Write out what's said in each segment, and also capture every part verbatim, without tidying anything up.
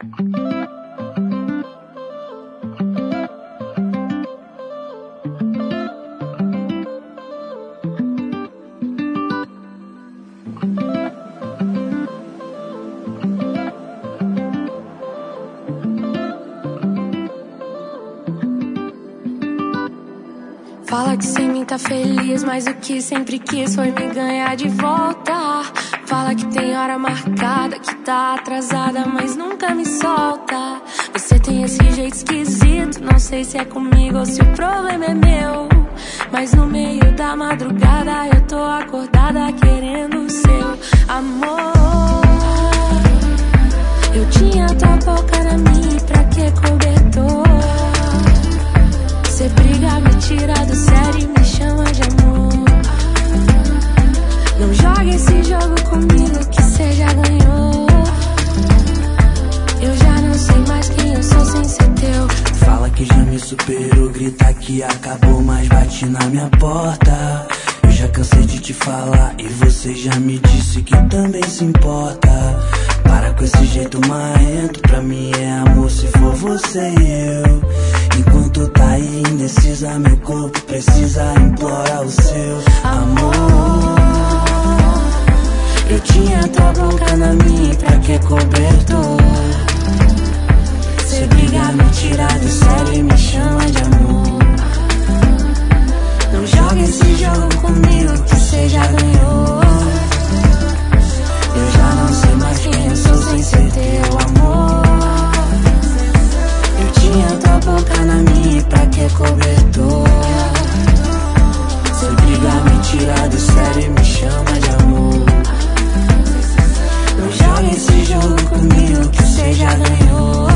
Fala que sem mim tá feliz, mas o que sempre quis foi me ganhar de volta. Fala que tem hora marcada, que tá atrasada, mas nunca me solta. Você tem esse jeito esquisito, não sei se é comigo ou se o problema é meu. Mas no meio da madrugada eu tô acordada querendo o seu amor. Eu tinha tua boca na minha, pra que cobertor? Cê briga, me tira do sério e me chama de amor. Não joga esse jogo comigo que cê já ganhou. Eu já não sei mais quem eu sou sem ser teu. Fala que já me superou, grita que acabou, mas bate na minha porta. Eu já cansei de te falar e você já me disse que também se importa. Para com esse jeito marrento, pra mim é amor se for você e eu. Enquanto tá aí indecisa, meu corpo precisa implorar o seu amor. Eu tinha tua boca na minha, pra que cobertor? Cê briga, me tira do sério e me chama de amor. Não joga esse jogo comigo que cê já ganhou. Eu já não sei mais quem eu sou sem ser teu amor. Eu tinha tua boca na minha, pra que cobertor? Cê briga, me tira do sério e me chama de amor. Não joga esse jogo comigo que cê já ganhou.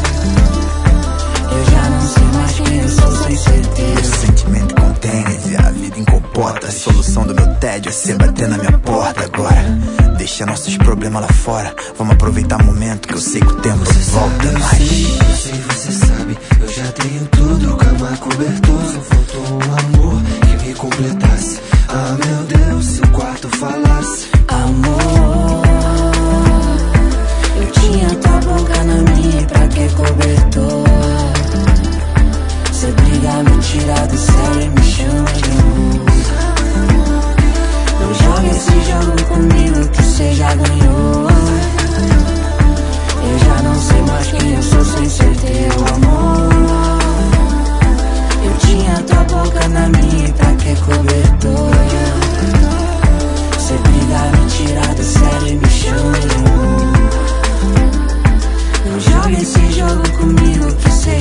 Eu já não sei mais quem eu sou sem ser teu. Meu sentimento contêiner e a vida em compota. A solução do meu tédio é cê bater na minha porta agora. Deixa nossos problemas lá fora. Vamos aproveitar o momento que eu sei que o tempo não volta mais. Eu sei, eu sei, você sabe. Eu já tenho tudo, cama, cobertor. Só faltou um amor que me completasse. Ah, meu Deus, se o quarto falasse amor. Eu tinha tua boca na minha, pra que cobertor? Cê briga, me tira do sério e me chama de amor. Não joga esse jogo comigo que cê já ganhou. Eu já não sei mais quem eu sou sem ser teu amor. Eu tinha tua boca na minha, pra que cobertor? Cê briga, me tira do sério e me chama de amor. Não joga esse jogo comigo que cê